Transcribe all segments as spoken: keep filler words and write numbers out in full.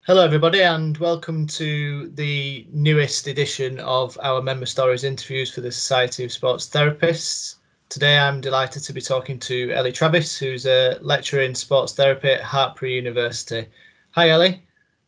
Hello everybody and welcome to the newest edition of our Member Stories interviews for the Society of Sports Therapists. Today I'm delighted to be talking to Ellie Travis, who's a lecturer in sports therapy at Hartpury University. Hi Ellie.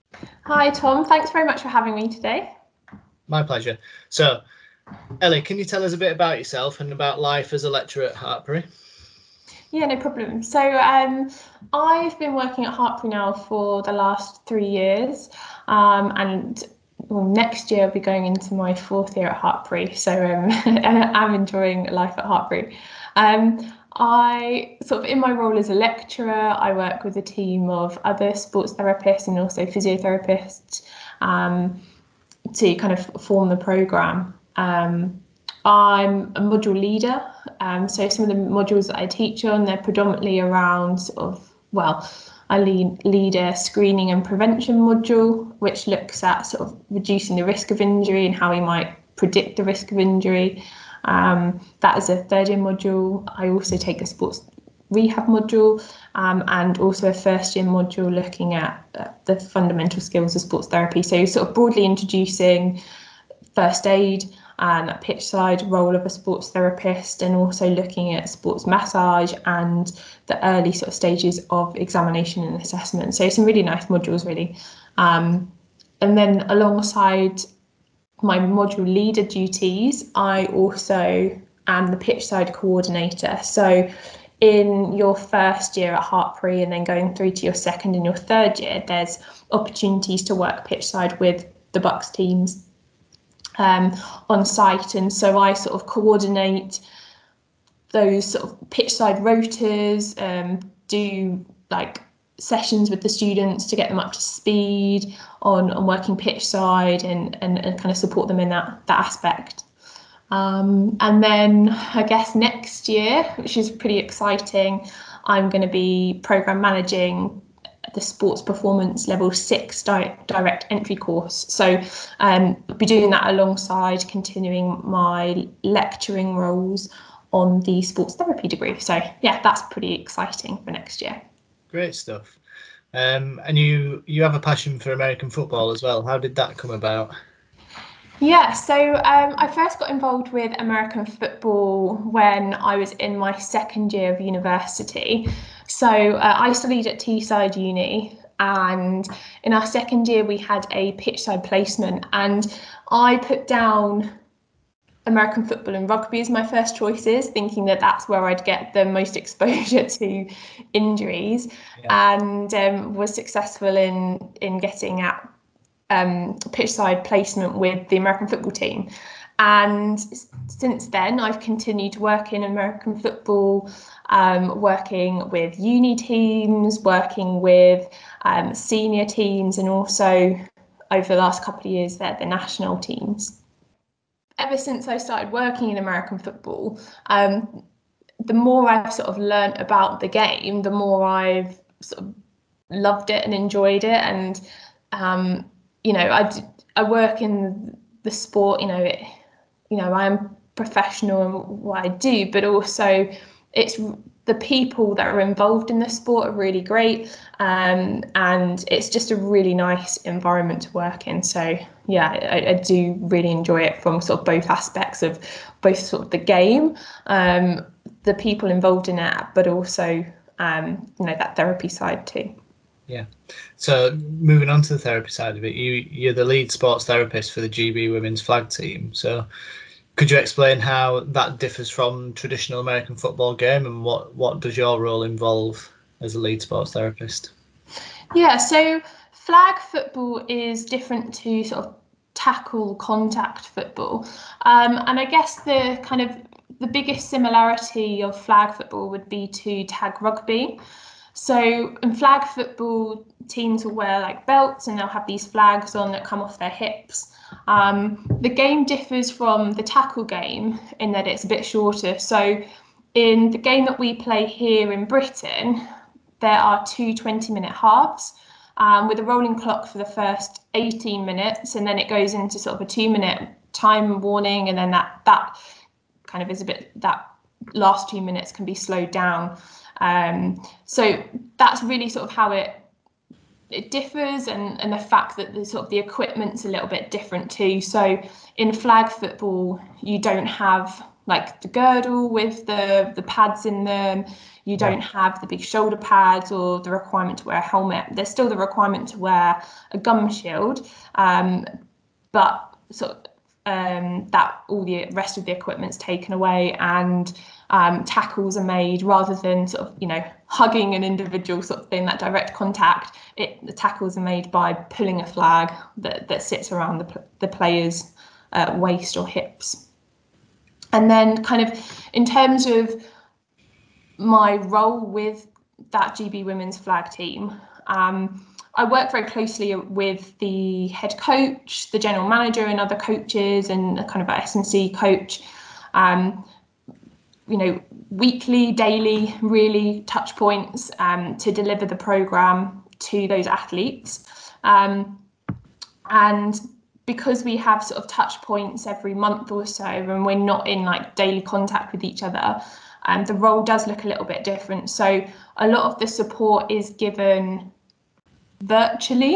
Hi Tom, thanks very much for having me today. My pleasure. So Ellie, can you tell us a bit about yourself and about life as a lecturer at Hartpury? Yeah, no problem. So um, I've been working at Hartpury now for the last three years, um, and well, next year I'll be going into my fourth year at Hartpury. So um, I'm enjoying life at Hartpury. Um, I sort of in my role as a lecturer, I work with a team of other sports therapists and also physiotherapists um, to kind of form the programme. Um, I'm a module leader, um, so some of the modules that I teach on, they're predominantly around sort of, well, I lead, lead a screening and prevention module, which looks at sort of reducing the risk of injury and how we might predict the risk of injury. Um, that is a third year module. I also take a sports rehab module um, and also a first year module looking at uh, the fundamental skills of sports therapy. So sort of broadly introducing first aid and that pitch side role of a sports therapist, and also looking at sports massage and the early sort of stages of examination and assessment. So some really nice modules really. Um, and then alongside my module leader duties, I also am the pitch side coordinator. So in your first year at Hartpury and then going through to your second and your third year, there's opportunities to work pitch side with the Bucks teams Um, on site, and so I sort of coordinate those sort of pitch side rotors, um, do like sessions with the students to get them up to speed on, on working pitch side and, and, and kind of support them in that, that aspect. Um, and then I guess next year, which is pretty exciting, I'm going to be program managing the sports performance level six di- direct entry course. So um, I'll be doing that alongside continuing my lecturing roles on the sports therapy degree. So yeah, that's pretty exciting for next year. Great stuff. Um, and you, you have a passion for American football as well. How did that come about? Yeah, so um, I first got involved with American football when I was in my second year of university. So uh, I studied at Teesside Uni, and in our second year we had a pitchside placement, and I put down American football and rugby as my first choices, thinking that that's where I'd get the most exposure to injuries, yeah. and um, was successful in in getting at Um, pitch side placement with the American football team. And since then, I've continued to work in American football, um, working with uni teams, working with um, senior teams, and also over the last couple of years, they're the national teams. Ever since I started working in American football, um, the more I've sort of learned about the game, the more I've sort of loved it and enjoyed it. And um, you know, I, I work in the sport, you know, it, you know, I'm professional in what I do, but also it's the people that are involved in the sport are really great. Um, and it's just a really nice environment to work in. So yeah, I, I do really enjoy it from sort of both aspects of both sort of the game, um, the people involved in it, but also, um, you know, that therapy side too. Yeah. So moving on to the therapy side of it, you, you're the lead sports therapist for the G B women's flag team. So could you explain how that differs from traditional American football game, and what, what does your role involve as a lead sports therapist? Yeah, so flag football is different to sort of tackle contact football. Um, and I guess the kind of the biggest similarity of flag football would be to tag rugby. So in flag football, teams will wear like belts and they'll have these flags on that come off their hips. Um, the game differs from the tackle game in that it's a bit shorter. So in the game that we play here in Britain, there are two twenty-minute halves um, with a rolling clock for the first eighteen minutes, and then it goes into sort of a two-minute time warning, and then that that kind of is a bit, that last two minutes can be slowed down. Um, so that's really sort of how it it differs, and, and the fact that the sort of the equipment's a little bit different too. So in flag football, you don't have like the girdle with the, the pads in them. You don't have the big shoulder pads or the requirement to wear a helmet. There's still the requirement to wear a gum shield, um, but sort of um, that all the rest of the equipment's taken away, and um, tackles are made rather than sort of, you know, hugging an individual sort of thing, that direct contact. It, the tackles are made by pulling a flag that, that sits around the, the player's uh, waist or hips. And then kind of in terms of my role with that G B women's flag team, um, I work very closely with the head coach, the general manager and other coaches, and a kind of a S and C coach, um, you know, weekly, daily, really touch points um, to deliver the programme to those athletes. Um, and because we have sort of touch points every month or so, and we're not in like daily contact with each other, um, the role does look a little bit different. So a lot of the support is given virtually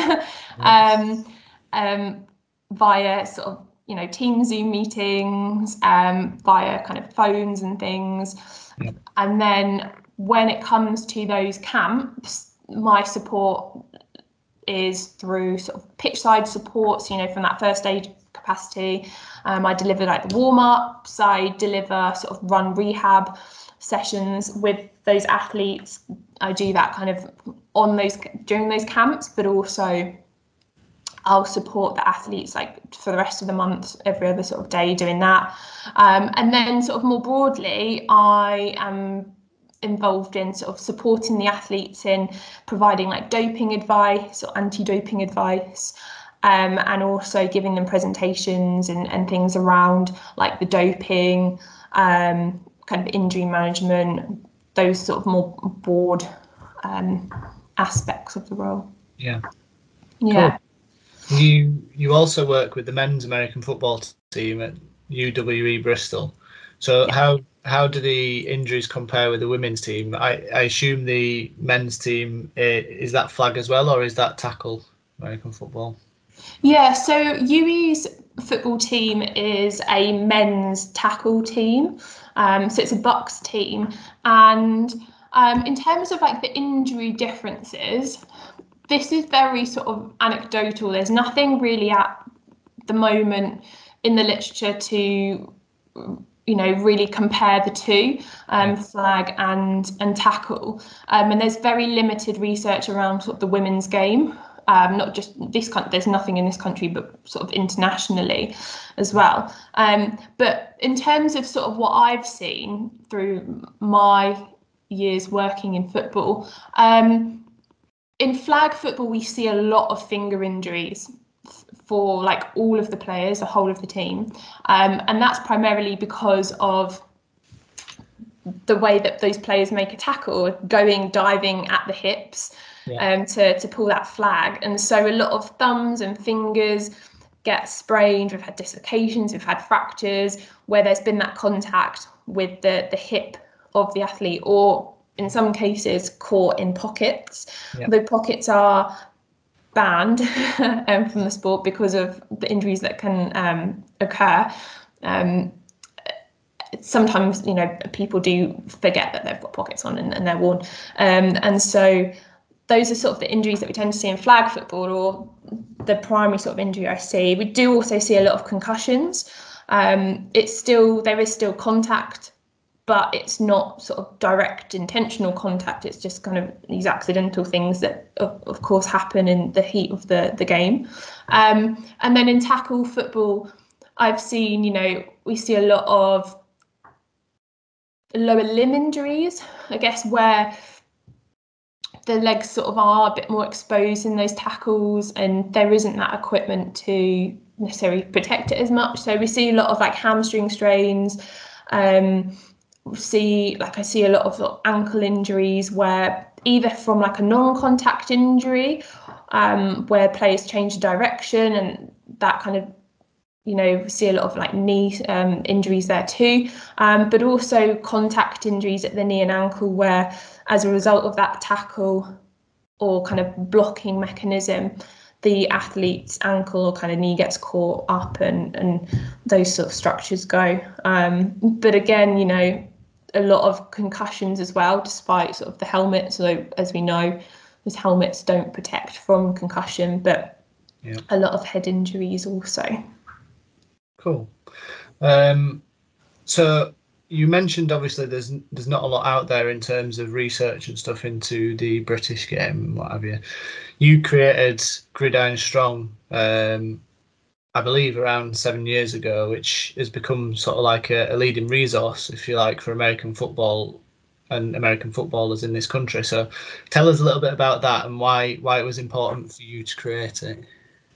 um, um, via sort of, you know, team Zoom meetings, um, via kind of phones and things. Yeah. And then when it comes to those camps, my support is through sort of pitch side supports, you know, from that first aid capacity. Um, I deliver like the warm ups, I deliver sort of run rehab sessions with those athletes. I do that kind of on those during those camps, but also I'll support the athletes like for the rest of the month, every other sort of day doing that. Um, and then sort of more broadly, I am involved in sort of supporting the athletes in providing like doping advice or anti-doping advice, um, and also giving them presentations and, and things around like the doping, um, kind of injury management, those sort of more broad um, aspects of the role. Yeah. Yeah. Cool. You you also work with the men's American football team at U W E Bristol. So yeah. how how do the injuries compare with the women's team? I, I assume the men's team, is that flag as well, or is that tackle American football? Yeah, so U E's football team is a men's tackle team. Um, so it's a Bucks team. And um, in terms of like the injury differences, this is very sort of anecdotal. There's nothing really at the moment in the literature to, you know, really compare the two, um, flag and and tackle. Um, and there's very limited research around sort of the women's game. Um, not just this country, there's nothing in this country, but sort of internationally as well. Um, but in terms of sort of what I've seen through my years working in football, um, in flag football, we see a lot of finger injuries for like all of the players, the whole of the team. Um, and that's primarily because of the way that those players make a tackle, going diving at the hips, yeah. um, to, to pull that flag. And so a lot of thumbs and fingers get sprained. We've had dislocations, we've had fractures where there's been that contact with the, the hip of the athlete, or in some cases caught in pockets. Yeah. The pockets are banned um, from the sport because of the injuries that can um, occur. Um, sometimes, you know, people do forget that they've got pockets on and, and they're worn. Um, and so those are sort of the injuries that we tend to see in flag football, or the primary sort of injury I see. We do also see a lot of concussions. Um, it's still, there is still contact, but it's not sort of direct intentional contact. It's just kind of these accidental things that of, of course happen in the heat of the, the game. Um, and then in tackle football, I've seen, you know, we see a lot of lower limb injuries, I guess, where the legs sort of are a bit more exposed in those tackles and there isn't that equipment to necessarily protect it as much. So we see a lot of like hamstring strains, um, see like I see a lot of, sort of ankle injuries where either from like a non-contact injury, um, where players change direction, and that kind of, you know, see a lot of like knee um, injuries there too, um, but also contact injuries at the knee and ankle where as a result of that tackle or kind of blocking mechanism, the athlete's ankle or kind of knee gets caught up and, and those sort of structures go. Um, but again, you know, a lot of concussions as well, despite sort of the helmet. So as we know, those helmets don't protect from concussion, but yeah. a lot of head injuries also. Cool. Um, so you mentioned obviously there's there's not a lot out there in terms of research and stuff into the British game and what have you. You created Gridiron Strong, um, I believe, around seven years ago, which has become sort of like a, a leading resource, if you like, for American football and American footballers in this country. So tell us a little bit about that and why why it was important for you to create it.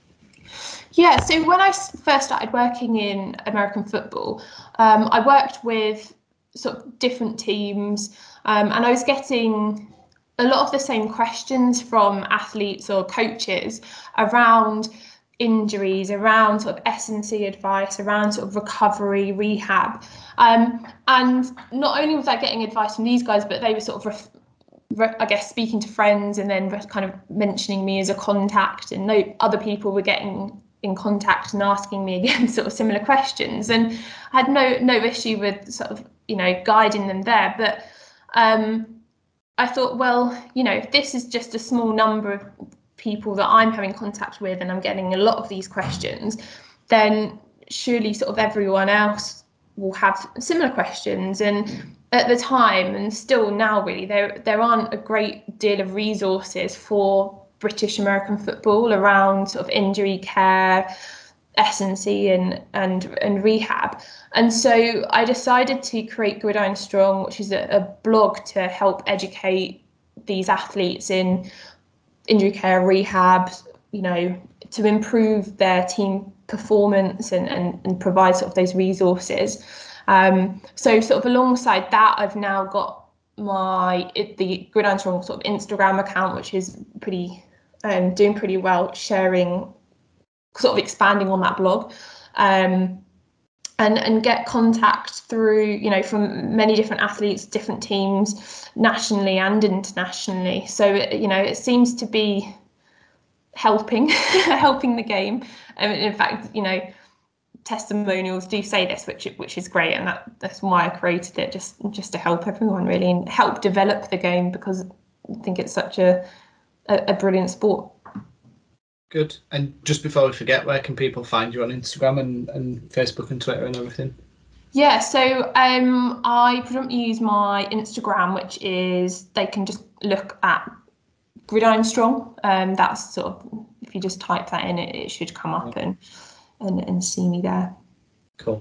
Yeah, so when I first started working in American football, um, I worked with sort of different teams, um, and I was getting a lot of the same questions from athletes or coaches around injuries, around sort of S and C advice, around sort of recovery, rehab. Um, and not only was I getting advice from these guys, but they were sort of, ref- re- I guess, speaking to friends and then kind of mentioning me as a contact, and no other people were getting in contact and asking me again sort of similar questions. And I had no no issue with sort of, you know, guiding them there. But um, I thought, well, you know, if this is just a small number of people that I'm having contact with and I'm getting a lot of these questions, then surely sort of everyone else will have similar questions. And at the time, and still now really, there there aren't a great deal of resources for British American football around sort of injury care, S and C and and and rehab. And so I decided to create Gridiron Strong, which is a, a blog to help educate these athletes in injury care, rehab, you know, to improve their team performance and, and, and provide sort of those resources. Um, so sort of alongside that, I've now got my it, the Gridiron Strong sort of Instagram account, which is pretty um, doing pretty well, sharing, sort of expanding on that blog, um, and and get contact through, you know, from many different athletes, different teams, nationally and internationally. So it, you know, it seems to be helping helping the game. And in fact, you know, testimonials do say this, which which is great, and that that's why I created it, just just to help everyone really and help develop the game, because I think it's such a a, a brilliant sport. Good. And just before we forget, where can people find you on Instagram and, and Facebook and Twitter and everything? Yeah, so um, I predominantly use my Instagram, which is, they can just look at Gridiron Strong. Um, that's sort of, if you just type that in, it, it should come up and, and and see me there. Cool.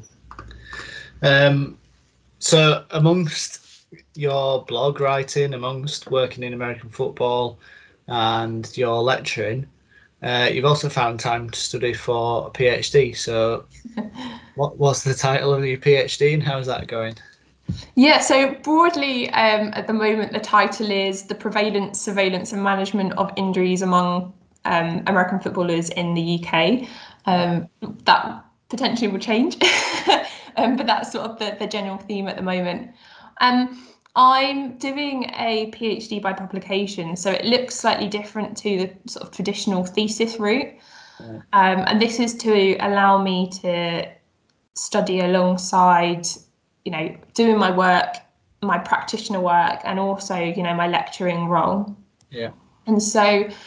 Um, so amongst your blog writing, amongst working in American football and your lecturing, Uh, you've also found time to study for a PhD. So what was the title of your PhD and how's that going? Yeah, so broadly um, at the moment, the title is The Prevalence, Surveillance and Management of Injuries Among um, American Footballers in the U K. Um, that potentially will change, um, but that's sort of the, the general theme at the moment. Um, I'm doing a PhD by publication, so it looks slightly different to the sort of traditional thesis route. Yeah. Um, and this is to allow me to study alongside, you know, doing my work, my practitioner work, and also, you know, my lecturing role. Yeah. And so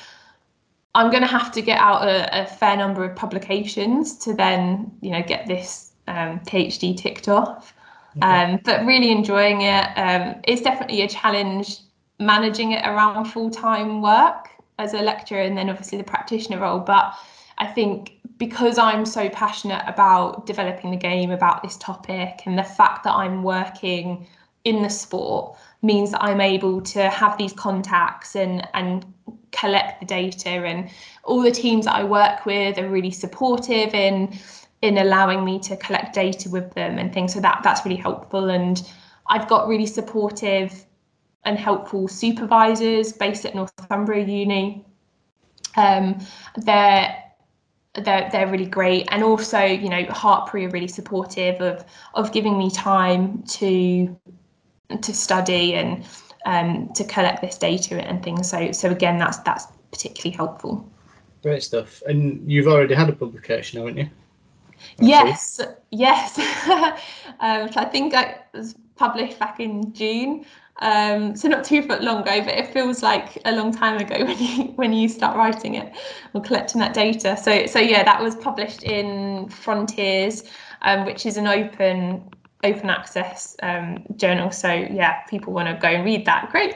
I'm going to have to get out a, a fair number of publications to then, you know, get this um, PhD ticked off. Okay. Um, but really enjoying it. Um, it's definitely a challenge managing it around full-time work as a lecturer and then obviously the practitioner role. But I think because I'm so passionate about developing the game, about this topic, and the fact that I'm working in the sport means that I'm able to have these contacts and, and collect the data, and all the teams that I work with are really supportive in in allowing me to collect data with them and things. So that that's really helpful. And I've got really supportive and helpful supervisors based at Northumbria Uni. Um, they're they're they're really great, and also, you know, Hartpury are really supportive of of giving me time to to study and um, to collect this data and things. So so again, that's that's particularly helpful. Great stuff. And you've already had a publication, haven't you? Yes, yes. um, so I think it was published back in June, um, so not too long ago, but it feels like a long time ago when you when you start writing it or collecting that data. So so yeah, that was published in Frontiers, um, which is an open open access um, journal. So yeah, people want to go and read that. Great.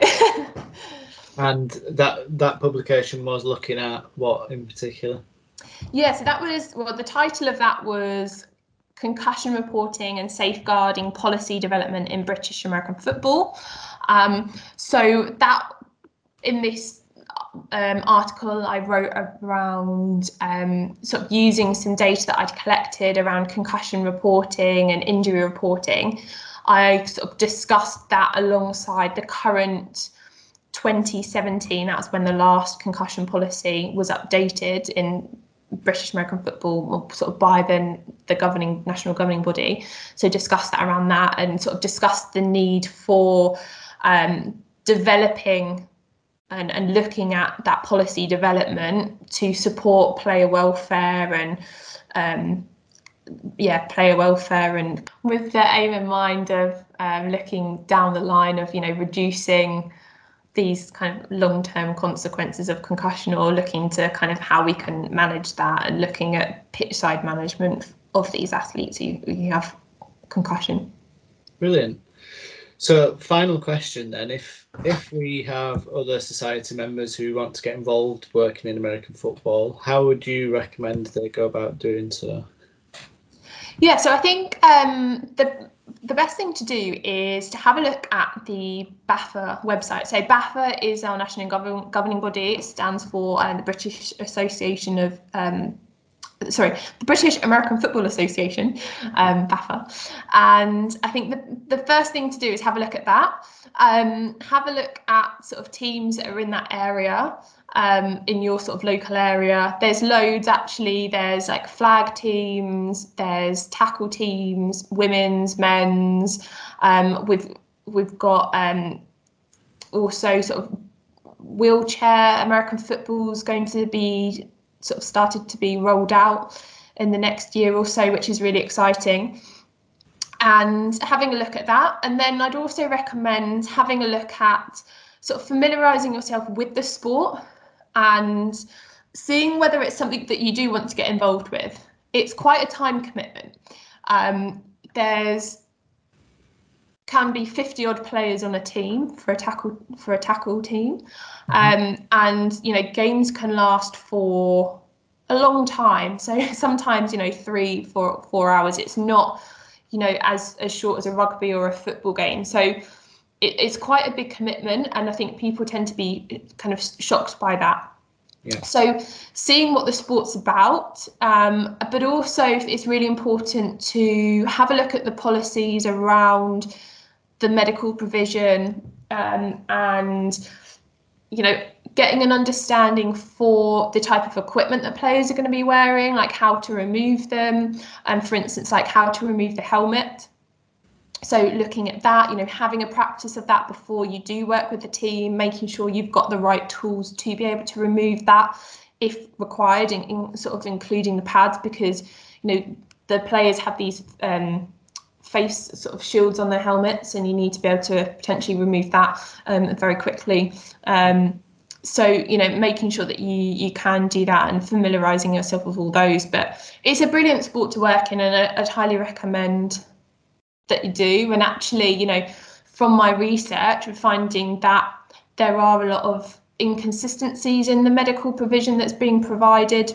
And that that publication was looking at what in particular? Yeah, so that was, well, the title of that was Concussion Reporting and Safeguarding Policy Development in British American Football. Um, so that, in this um, article, I wrote around um, sort of using some data that I'd collected around concussion reporting and injury reporting. I sort of discussed that alongside the current twenty seventeen, that's when the last concussion policy was updated in British American football, sort of by the, the governing national governing body. So discuss that around that and sort of discuss the need for um, developing and, and looking at that policy development to support player welfare and um, yeah, player welfare, and with the aim in mind of um, looking down the line of, you know, reducing these kind of long-term consequences of concussion, or looking to kind of how we can manage that, and looking at pitch side management of these athletes who, who have concussion. Brilliant. So final question then, if if we have other society members who want to get involved working in American football, how would you recommend they go about doing so? Yeah, so I think um, the the best thing to do is to have a look at the B A F A website. So B A F A is our national govern governing body. It stands for uh, the British Association of, um, sorry, the British American Football Association, um, B A F A. And I think the, the first thing to do is have a look at that. Um, have a look at sort of teams that are in that area. Um, in your sort of local area. There's loads actually. There's like flag teams, there's tackle teams, women's, men's. Um, we've we've got um, also sort of wheelchair American football is going to be sort of started to be rolled out in the next year or so, which is really exciting. And having a look at that, and then I'd also recommend having a look at sort of familiarising yourself with the sport and seeing whether it's something that you do want to get involved with. It's quite a time commitment. Um, there's can be fifty odd players on a team for a tackle for a tackle team, um, and you know games can last for a long time. So sometimes you know three, four, four hours. It's not you know as as short as a rugby or a football game. So it's quite a big commitment, and I think people tend to be kind of shocked by that. Yeah. So seeing what the sport's about, um, but also it's really important to have a look at the policies around the medical provision, um, and you know getting an understanding for the type of equipment that players are going to be wearing, like how to remove them, and for instance like how to remove the helmet. So looking at that, you know, having a practice of that before you do work with the team, making sure you've got the right tools to be able to remove that if required, in, in sort of including the pads, because, you know, the players have these um, face sort of shields on their helmets, and you need to be able to potentially remove that um, very quickly. Um, so, you know, making sure that you you can do that and familiarising yourself with all those. But it's a brilliant sport to work in, and I, I'd highly recommend that you do. And actually, you know, from my research, we're finding that there are a lot of inconsistencies in the medical provision that's being provided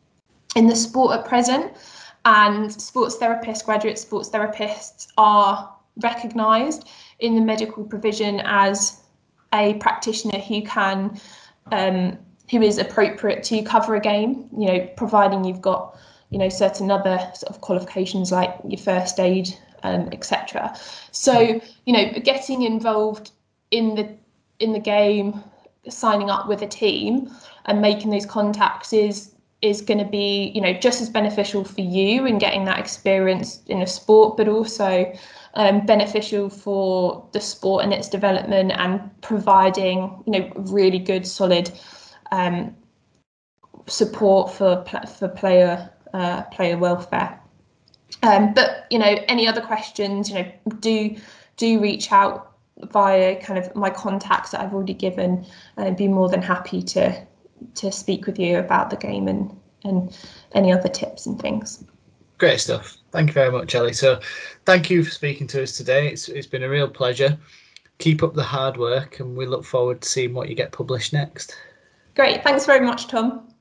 in the sport at present, and sports therapists, graduate sports therapists, are recognised in the medical provision as a practitioner who can um, who is appropriate to cover a game, you know, providing you've got, you know, certain other sort of qualifications like your first aid, Um, et cetera. So, you know, getting involved in the in the game, signing up with a team, and making those contacts is is going to be, you know, just as beneficial for you in getting that experience in a sport, but also um, beneficial for the sport and its development, and providing, you know, really good, solid um, support for for player uh, player welfare. Um, but you know, any other questions, you know, do do reach out via kind of my contacts that I've already given, and I'd be more than happy to to speak with you about the game and and any other tips and things. Great stuff. Thank you very much, Ellie. So thank you for speaking to us today. It's it's been a real pleasure. Keep up the hard work, and we look forward to seeing what you get published next. Great. Thanks very much, Tom.